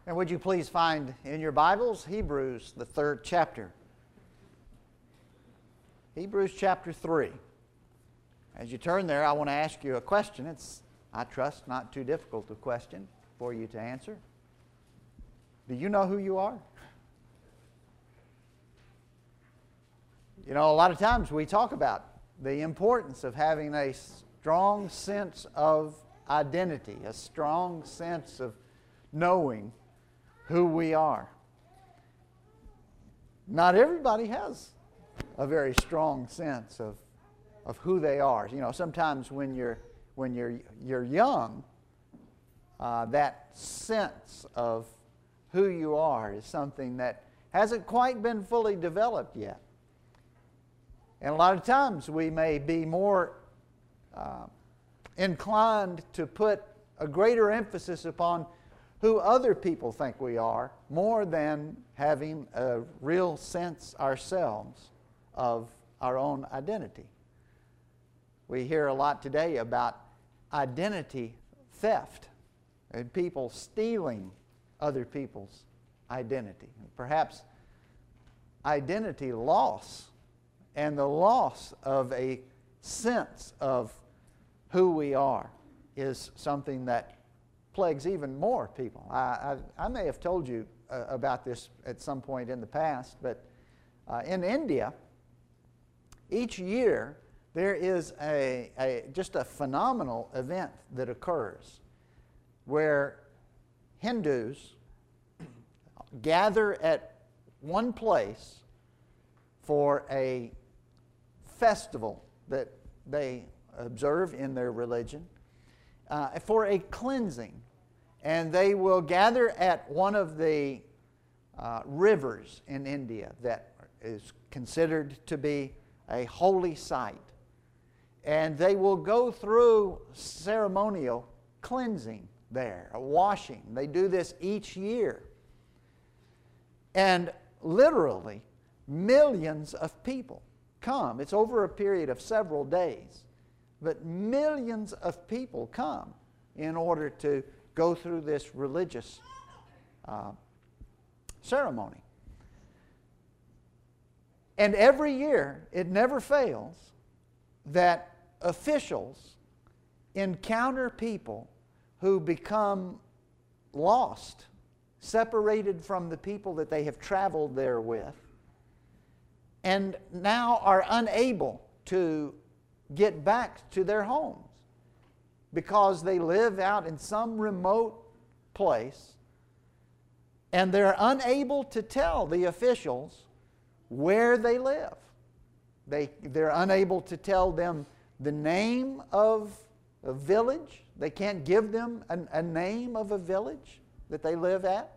And would you please find in your Bibles Hebrews, the 3rd chapter. Hebrews chapter 3. As you turn there, I want to ask you a question. It's, I trust, not too difficult a question for you to answer. Do you know who you are? You know, a lot of times we talk about the importance of having a strong sense of identity, a strong sense of knowing who we are. Not everybody has a very strong sense of who they are. You know, sometimes when you're young, that sense of who you are is something that hasn't quite been fully developed yet. And a lot of times we may be more inclined to put a greater emphasis upon who other people think we are, more than having a real sense ourselves of our own identity. We hear a lot today about identity theft and people stealing other people's identity. Perhaps identity loss and the loss of a sense of who we are is something that plagues even more people. I may have told you about this at some point in the past, but in India, each year there is just a phenomenal event that occurs where Hindus gather at one place for a festival that they observe in their religion, for a cleansing. And they will gather at one of the rivers in India that is considered to be a holy site. And they will go through ceremonial cleansing there, a washing. They do this each year. And literally, millions of people come. It's over a period of several days. But millions of people come in order to go through this religious ceremony. And every year, it never fails that officials encounter people who become lost, separated from the people that they have traveled there with, and now are unable to get back to their homes because they live out in some remote place and they're unable to tell the officials where they live. They're unable to tell them the name of a village. They can't give them a name of a village that they live at.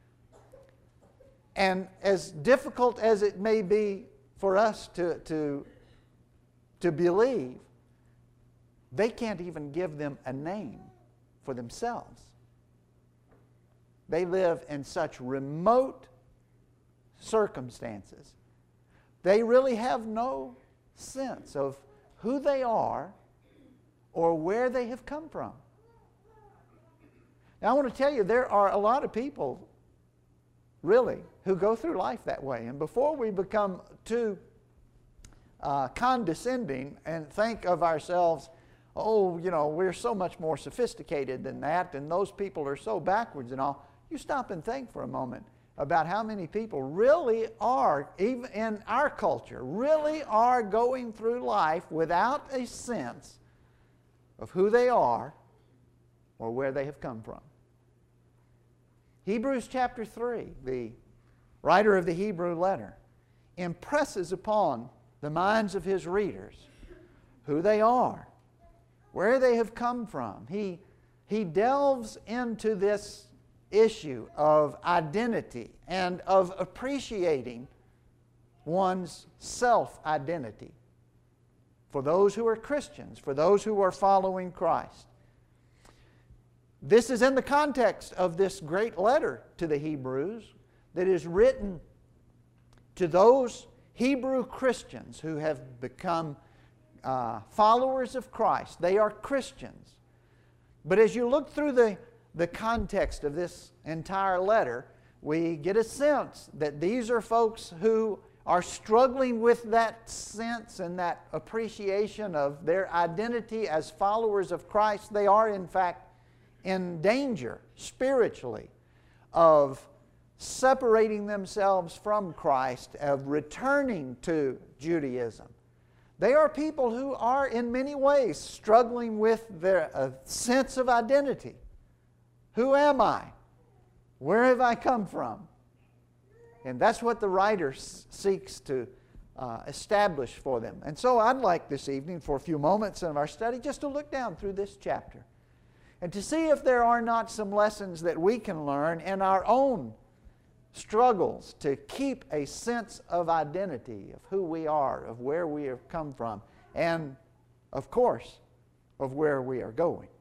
And as difficult as it may be for us to believe, they can't even give them a name for themselves. They live in such remote circumstances. They really have no sense of who they are or where they have come from. Now, I want to tell you, there are a lot of people, really, who go through life that way. And before we become too condescending and think of ourselves, oh, you know, we're so much more sophisticated than that, and those people are so backwards and all, you stop and think for a moment about how many people really are, even in our culture, really are going through life without a sense of who they are or where they have come from. Hebrews chapter 3, the writer of the Hebrew letter, impresses upon the minds of his readers who they are, where they have come from. He delves into this issue of identity and of appreciating one's self-identity for those who are Christians, for those who are following Christ. This is in the context of this great letter to the Hebrews that is written to those Hebrew Christians who have become followers of Christ. They are Christians. But as you look through the context of this entire letter, we get a sense that these are folks who are struggling with that sense and that appreciation of their identity as followers of Christ. They are, in fact, in danger spiritually of separating themselves from Christ, of returning to Judaism. They are people who are in many ways struggling with their sense of identity. Who am I? Where have I come from? And that's what the writer seeks to establish for them. And so I'd like this evening, for a few moments of our study, just to look down through this chapter and to see if there are not some lessons that we can learn in our own struggles to keep a sense of identity, of who we are, of where we have come from, and, of course, of where we are going.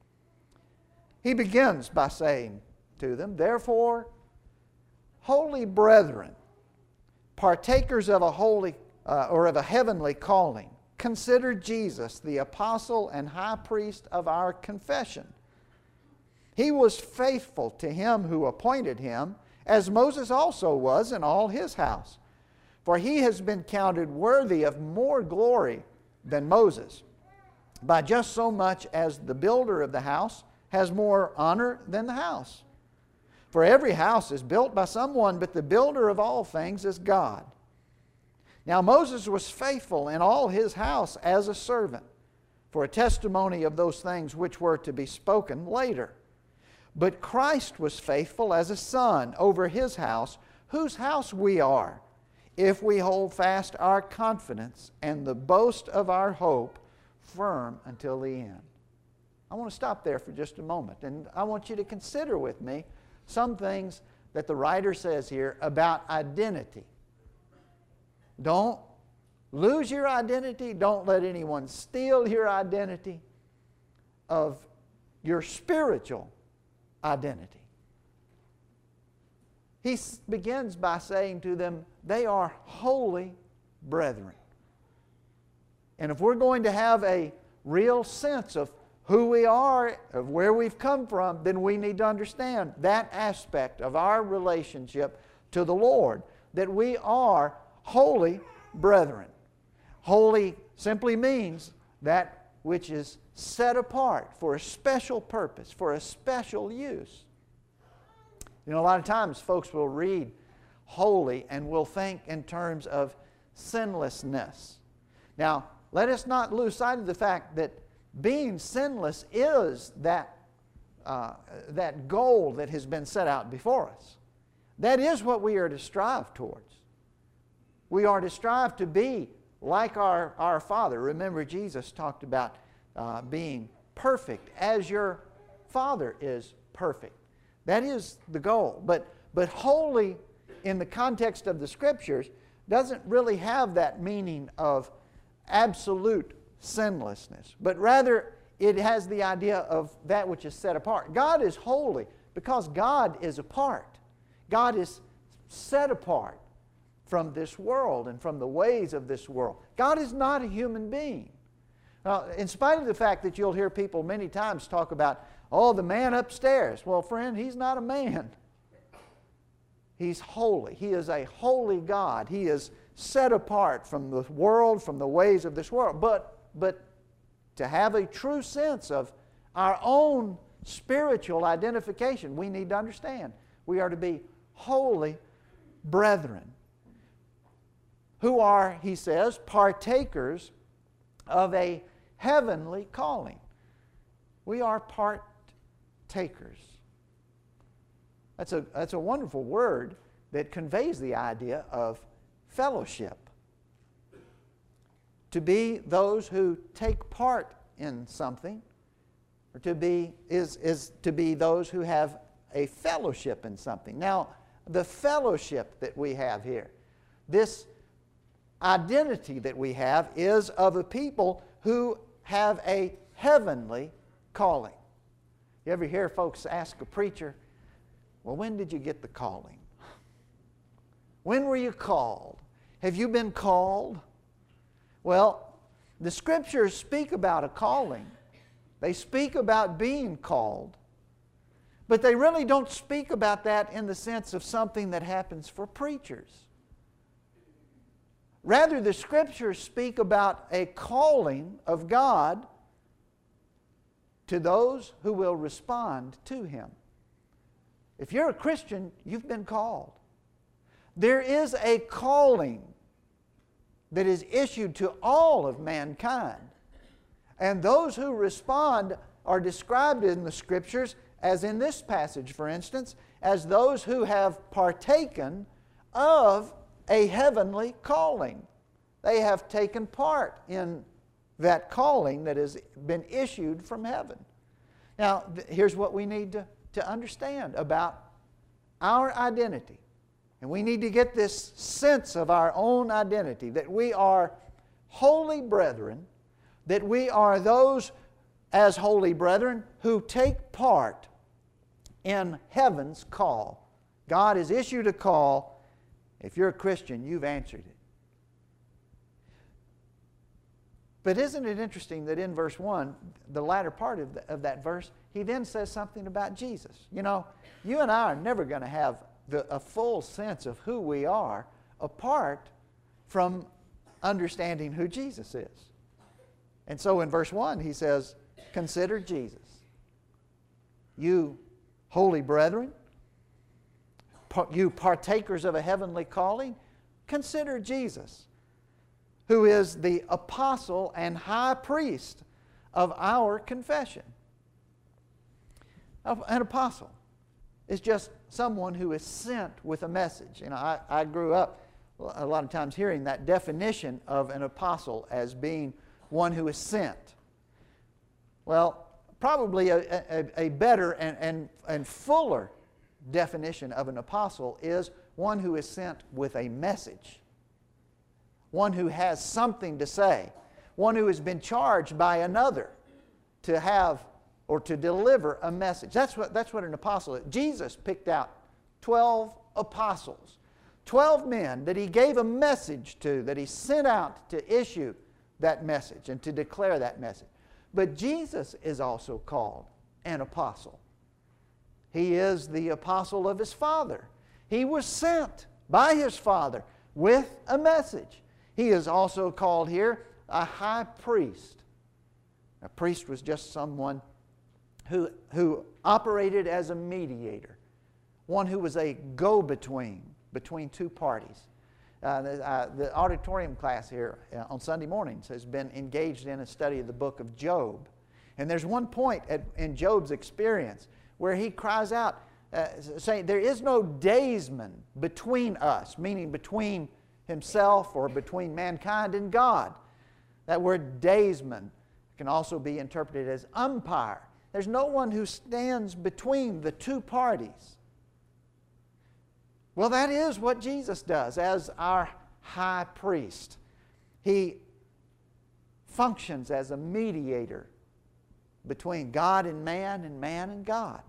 He begins by saying to them, "Therefore, holy brethren, partakers of a holy or of a heavenly calling, consider Jesus, the apostle and high priest of our confession. He was faithful to him who appointed him, as Moses also was in all his house. For he has been counted worthy of more glory than Moses, by just so much as the builder of the house has more honor than the house. For every house is built by someone, but the builder of all things is God. Now Moses was faithful in all his house as a servant, for a testimony of those things which were to be spoken later. But Christ was faithful as a son over his house, whose house we are, if we hold fast our confidence and the boast of our hope firm until the end." I want to stop there for just a moment, and I want you to consider with me some things that the writer says here about identity. Don't lose your identity. Don't let anyone steal your identity, of your spiritual identity. He begins by saying to them, they are holy brethren. And if we're going to have a real sense of who we are, of where we've come from, then we need to understand that aspect of our relationship to the Lord, that we are holy brethren. Holy simply means that which is set apart for a special purpose, for a special use. You know, a lot of times folks will read holy and will think in terms of sinlessness. Now, let us not lose sight of the fact that being sinless is that goal that has been set out before us. That is what we are to strive towards. We are to strive to be like our Father. Remember, Jesus talked about being perfect as your Father is perfect. That is the goal. But holy in the context of the Scriptures doesn't really have that meaning of absolute sinlessness, but rather it has the idea of that which is set apart. God is holy because God is apart. God is set apart from this world and from the ways of this world. God is not a human being. Now, in spite of the fact that you'll hear people many times talk about, oh, the man upstairs. Well, friend, he's not a man. He's holy. He is a holy God. He is set apart from the world, from the ways of this world. But to have a true sense of our own spiritual identification, we need to understand we are to be holy brethren who are, he says, partakers of a heavenly calling. We are partakers. That's a wonderful word that conveys the idea of fellowship. To be those who take part in something, or is to be those who have a fellowship in something. Now, the fellowship that we have here, this identity that we have, is of a people who have a heavenly calling. You ever hear folks ask a preacher, well, when did you get the calling? When were you called? Have you been called? Well, the Scriptures speak about a calling. They speak about being called. But they really don't speak about that in the sense of something that happens for preachers. Rather, the Scriptures speak about a calling of God to those who will respond to Him. If you're a Christian, you've been called. There is a calling that is issued to all of mankind. And those who respond are described in the Scriptures, as in this passage, for instance, as those who have partaken of a heavenly calling. They have taken part in that calling that has been issued from heaven. Now, here's what we need to understand about our identity. And we need to get this sense of our own identity, that we are holy brethren, that we are those as holy brethren who take part in heaven's call. God has issued a call. If you're a Christian, you've answered it. But isn't it interesting that in verse 1, the latter part of that verse, he then says something about Jesus. You know, you and I are never going to have a full sense of who we are apart from understanding who Jesus is. And so in verse 1 he says, consider Jesus. You holy brethren, you partakers of a heavenly calling, consider Jesus, who is the apostle and high priest of our confession. An apostle is just someone who is sent with a message. You know, I grew up a lot of times hearing that definition of an apostle as being one who is sent. Well, probably a better and fuller definition of an apostle is one who is sent with a message. One who has something to say. One who has been charged by another to have or to deliver a message. That's what an apostle is. Jesus picked out 12 apostles. 12 men that He gave a message to, that He sent out to issue that message and to declare that message. But Jesus is also called an apostle. He is the apostle of His Father. He was sent by His Father with a message. He is also called here a high priest. A priest was just someone who operated as a mediator, one who was a go-between between two parties. The auditorium class here on Sunday mornings has been engaged in a study of the book of Job. And there's one point in Job's experience where he cries out, saying, there is no daysman between us, meaning between himself or between mankind and God. That word daysman can also be interpreted as umpire. There's no one who stands between the two parties. Well, that is what Jesus does as our high priest. He functions as a mediator between God and man and God.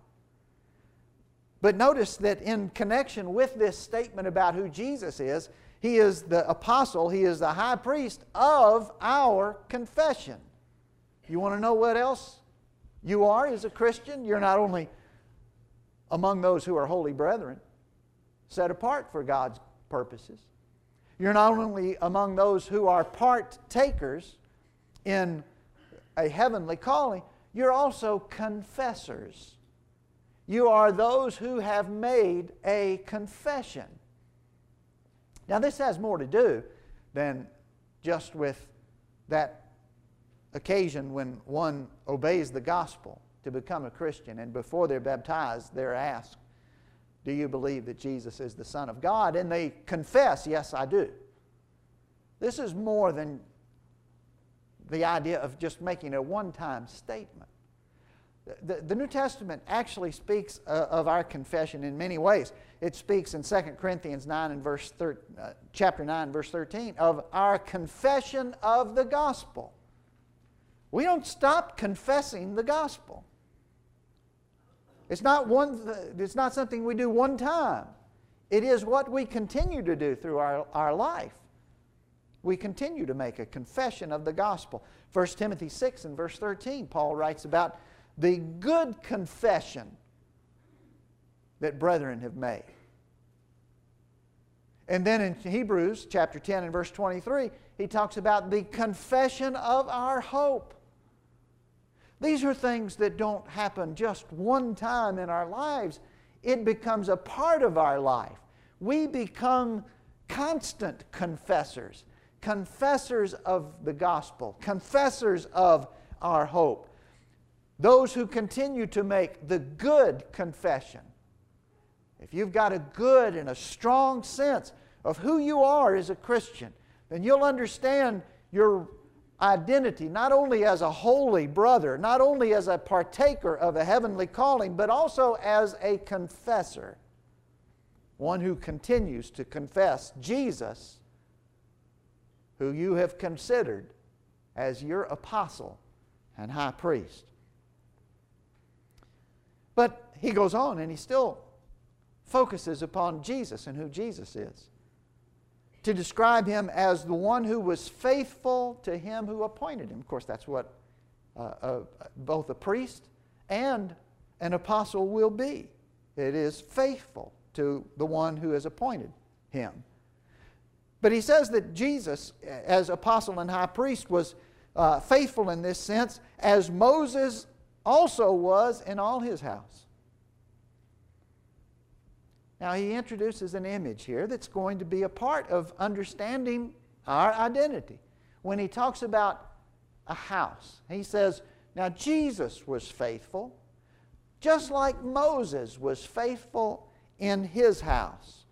But notice that in connection with this statement about who Jesus is, He is the apostle, He is the high priest of our confession. You want to know what else you are as a Christian? You're not only among those who are holy brethren, set apart for God's purposes. You're not only among those who are partakers in a heavenly calling, you're also confessors. You are those who have made a confession. Now, this has more to do than just with that occasion when one obeys the gospel to become a Christian, and before they're baptized, they're asked, do you believe that Jesus is the Son of God? And they confess, yes, I do. This is more than the idea of just making a one-time statement. The New Testament actually speaks of our confession in many ways. It speaks in 2 Corinthians 9 and chapter 9, verse 13, of our confession of the gospel. We don't stop confessing the gospel. It's not something we do one time. It is what we continue to do through our life. We continue to make a confession of the gospel. 1 Timothy 6 and verse 13, Paul writes about the good confession that brethren have made. And then in Hebrews chapter 10 and verse 23, he talks about the confession of our hope. These are things that don't happen just one time in our lives. It becomes a part of our life. We become constant confessors, confessors of the gospel, confessors of our hope. Those who continue to make the good confession. If you've got a good and a strong sense of who you are as a Christian, then you'll understand your identity not only as a holy brother, not only as a partaker of a heavenly calling, but also as a confessor. One who continues to confess Jesus, who you have considered as your apostle and high priest. But he goes on and he still focuses upon Jesus and who Jesus is, to describe Him as the one who was faithful to Him who appointed Him. Of course, that's what both a priest and an apostle will be. It is faithful to the one who has appointed him. But he says that Jesus, as apostle and high priest, was faithful in this sense, as Moses also was in all his house. Now he introduces an image here that's going to be a part of understanding our identity. When he talks about a house, he says, now Jesus was faithful, just like Moses was faithful in his house.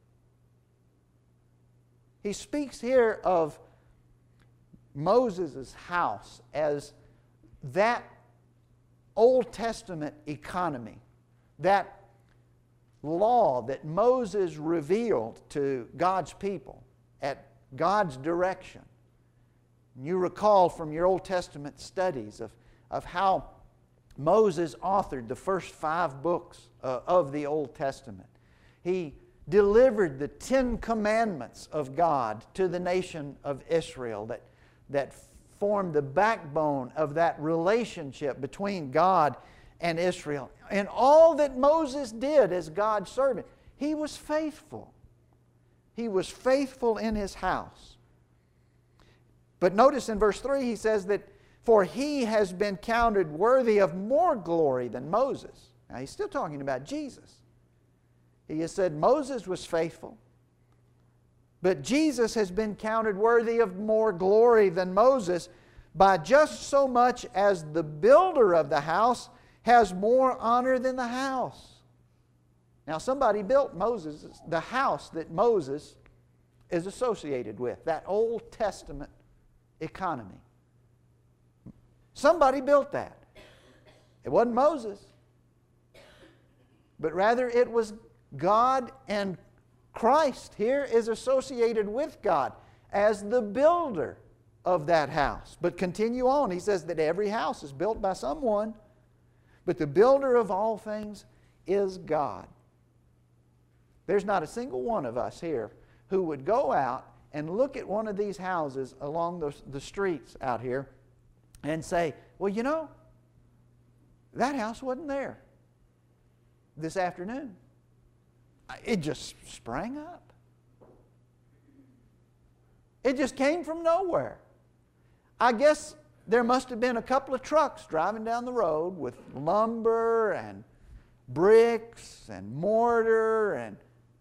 He speaks here of Moses' house as that Old Testament economy, that law that Moses revealed to God's people at God's direction. You recall from your Old Testament studies of how Moses authored the first 5 books of the Old Testament. He delivered the 10 commandments of God to the nation of Israel that formed the backbone of that relationship between God and Israel. And all that Moses did as God's servant, he was faithful. He was faithful in his house. But notice in verse 3 he says that, for he has been counted worthy of more glory than Moses. Now he's still talking about Jesus. He has said Moses was faithful, but Jesus has been counted worthy of more glory than Moses by just so much as the builder of the house has more honor than the house. Now somebody built the house that Moses is associated with, that Old Testament economy. Somebody built that. It wasn't Moses, but rather it was God, and Christ here is associated with God as the builder of that house. But continue on. He says that every house is built by someone, but the builder of all things is God. There's not a single one of us here who would go out and look at one of these houses along the streets out here and say, well, you know, that house wasn't there this afternoon. It just sprang up. It just came from nowhere. I guess there must have been a couple of trucks driving down the road with lumber and bricks and mortar and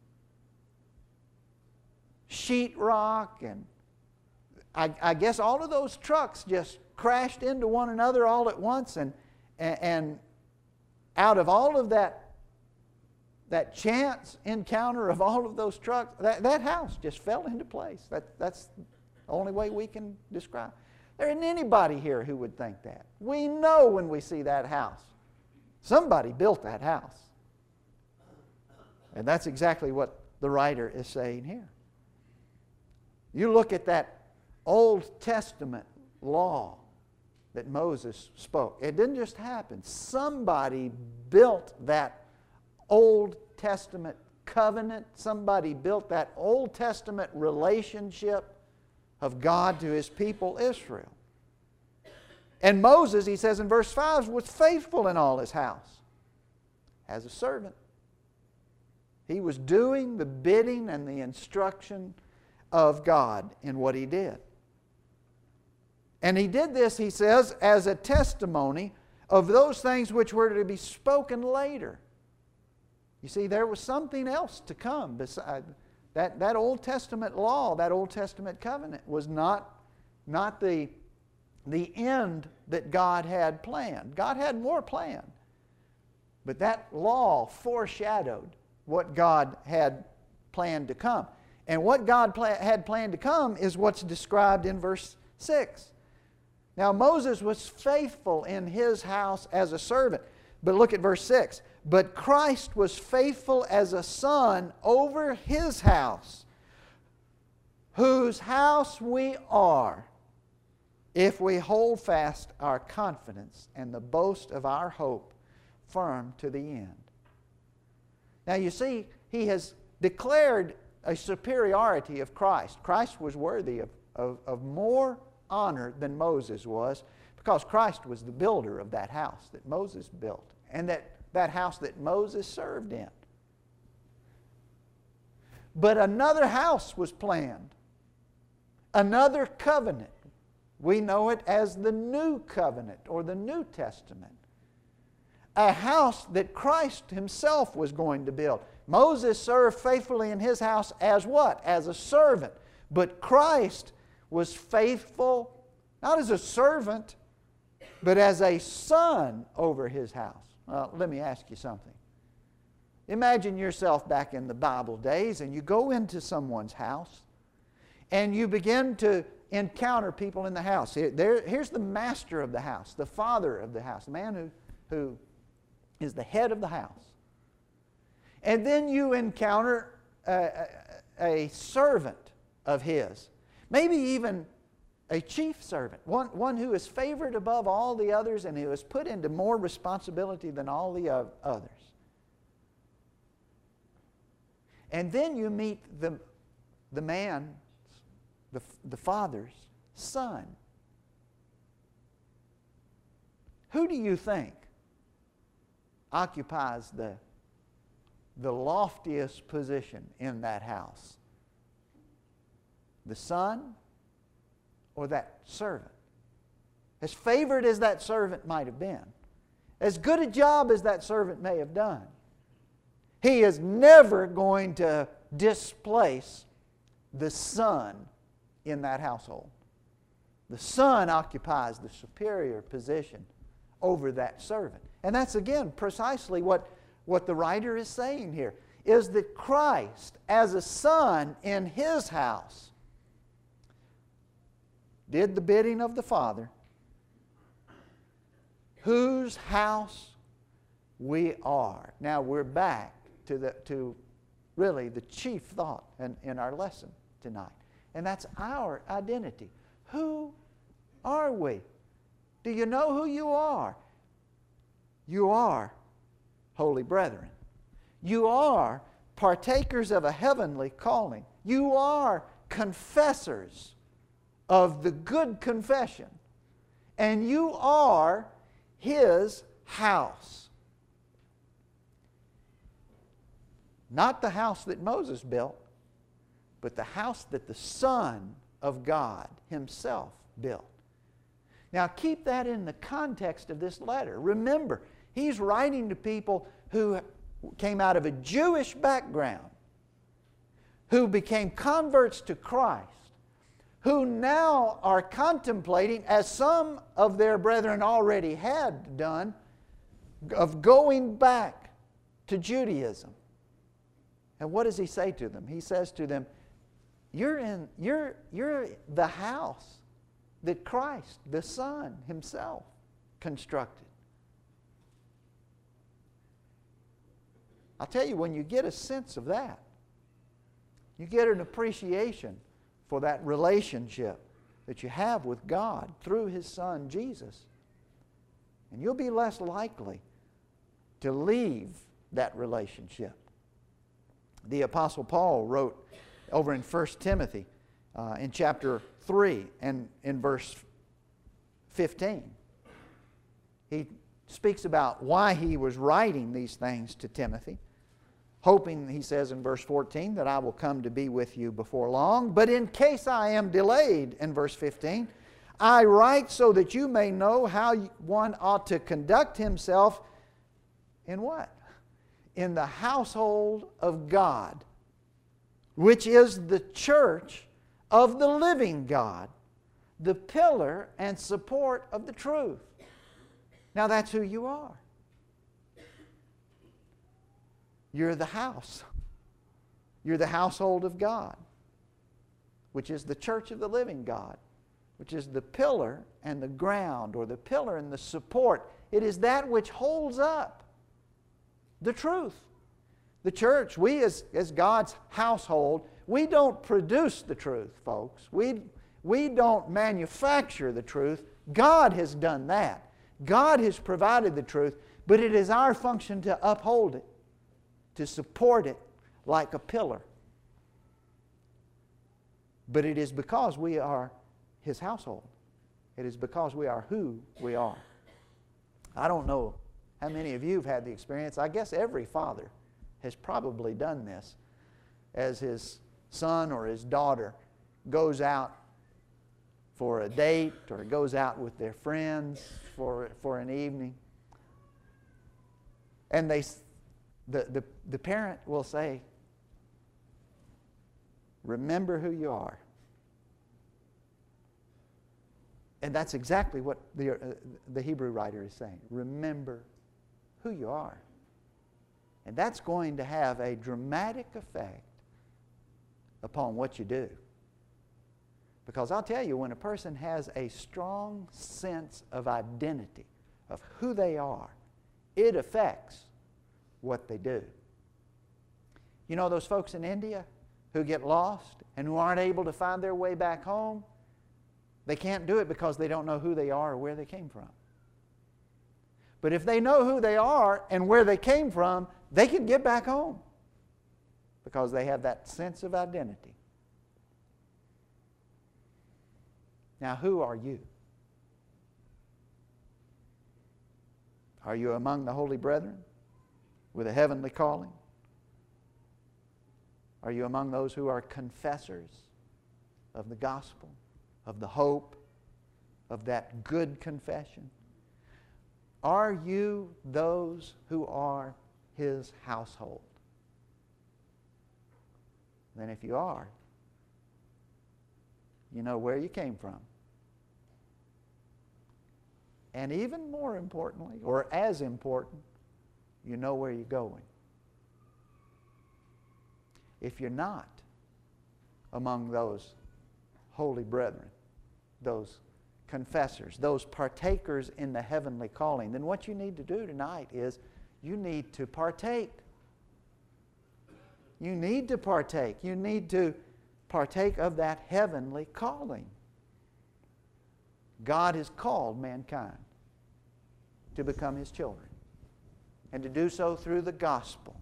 sheetrock, and I guess all of those trucks just crashed into one another all at once, and out of all of that chance encounter of all of those trucks, that house just fell into place. That's the only way we can describe it. There isn't anybody here who would think that. We know when we see that house, somebody built that house. And that's exactly what the writer is saying here. You look at that Old Testament law that Moses spoke. It didn't just happen. Somebody built that Old Testament covenant. Somebody built that Old Testament relationship of God to His people Israel. And Moses, he says in verse 5, was faithful in all his house as a servant. He was doing the bidding and the instruction of God in what he did. And he did this, he says, as a testimony of those things which were to be spoken later. You see, there was something else to come besides that Old Testament law, that Old Testament covenant was not the end that God had planned. God had more planned. But that law foreshadowed what God had planned to come. And what God had planned to come is what's described in verse 6. Now Moses was faithful in his house as a servant. But look at verse 6. But Christ was faithful as a son over his house, whose house we are, if we hold fast our confidence and the boast of our hope firm to the end. Now you see, he has declared a superiority of Christ. Christ was worthy of more honor than Moses was, because Christ was the builder of that house that Moses built, and that house that Moses served in. But another house was planned, another covenant. We know it as the New Covenant or the New Testament. A house that Christ himself was going to build. Moses served faithfully in his house as what? As a servant. But Christ was faithful, not as a servant, but as a son over his house. Well, let me ask you something. Imagine yourself back in the Bible days, and you go into someone's house, and you begin to encounter people in the house. Here's the master of the house, the father of the house, the man who is the head of the house. And then you encounter a servant of his, maybe even a chief servant, one who is favored above all the others and who is put into more responsibility than all the others. And then you meet the man, the father's son. Who do you think occupies the loftiest position in that house? The son or that servant? As favored as that servant might have been, as good a job as that servant may have done, he is never going to displace the son in that household. The son occupies the superior position over that servant. And that's again precisely what the writer is saying here, is that Christ as a son in his house did the bidding of the Father, whose house we are. Now we're back to really the chief thought in our lesson tonight. And that's our identity. Who are we? Do you know who you are? You are holy brethren. You are partakers of a heavenly calling. You are confessors of the good confession. And you are his house. Not the house that Moses built, but the house that the Son of God himself built. Now keep that in the context of this letter. Remember, he's writing to people who came out of a Jewish background, who became converts to Christ, who now are contemplating, as some of their brethren already had done, of going back to Judaism. And what does he say to them? He says to them, you're the house that Christ, the Son himself, constructed. I'll tell you, when you get a sense of that, you get an appreciation for that relationship that you have with God through his Son, Jesus. And you'll be less likely to leave that relationship. The Apostle Paul wrote over in 1 Timothy in chapter 3 and in verse 15. He speaks about why he was writing these things to Timothy. hoping, he says in verse 14, that I will come to be with you before long. But in case I am delayed, in verse 15, I write so that you may know how one ought to conduct himself in what? In the household of God, which is the church of the living God, the pillar and support of the truth. Now that's who you are. You're the house. You're the household of God, which is the church of the living God, which is the pillar and the ground, or the pillar and the support. It is that which holds up the truth. The church, we as God's household, we don't produce the truth, folks. We don't manufacture the truth. God has done that. God has provided the truth, but it is our function to uphold it, to support it like a pillar. But it is because we are His household. It is because we are who we are. I don't know how many of you have had the experience. I guess every father has probably done this as his son or his daughter goes out for a date or goes out with their friends for an evening. And the parent will say, "Remember who you are." And that's exactly what the Hebrew writer is saying. Remember who you are. And that's going to have a dramatic effect upon what you do. Because I'll tell you, when a person has a strong sense of identity, of who they are, it affects what they do. You know those folks in India who get lost and who aren't able to find their way back home? They can't do it because they don't know who they are or where they came from. But if they know who they are and where they came from, they can get back home because they have that sense of identity. Now, who are you? Are you among the holy brethren with a heavenly calling? Are you among those who are confessors of the gospel, of the hope, of that good confession? Are you those who are His household? Then if you are, you know where you came from. And even more importantly, or as important, you know where you're going. If you're not among those holy brethren, those confessors, those partakers in the heavenly calling, then what you need to do tonight is you need to partake. You need to partake. You need to partake of that heavenly calling. God has called mankind to become His children, and to do so through the gospel.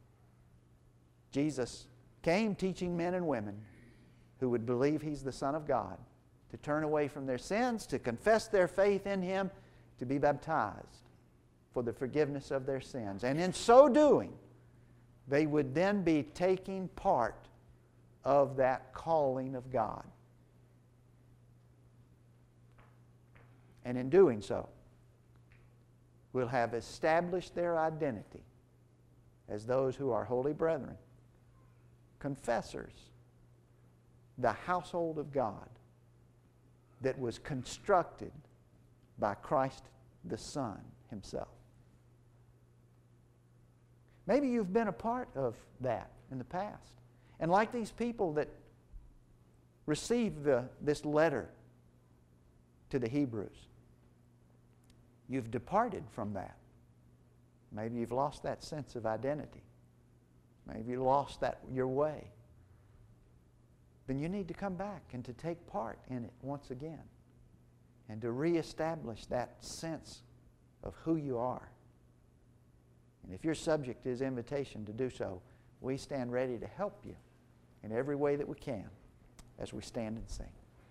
Jesus came teaching men and women who would believe He's the Son of God to turn away from their sins, to confess their faith in Him, to be baptized for the forgiveness of their sins. And in so doing, they would then be taking part of that calling of God. And in doing so, will have established their identity as those who are holy brethren, confessors, the household of God that was constructed by Christ the Son Himself. Maybe you've been a part of that in the past. And like these people that received this letter to the Hebrews, you've departed from that. Maybe you've lost that sense of identity. Maybe you lost your way. Then you need to come back and to take part in it once again, and to reestablish that sense of who you are. And if you're subject to His invitation to do so, we stand ready to help you in every way that we can as we stand and sing.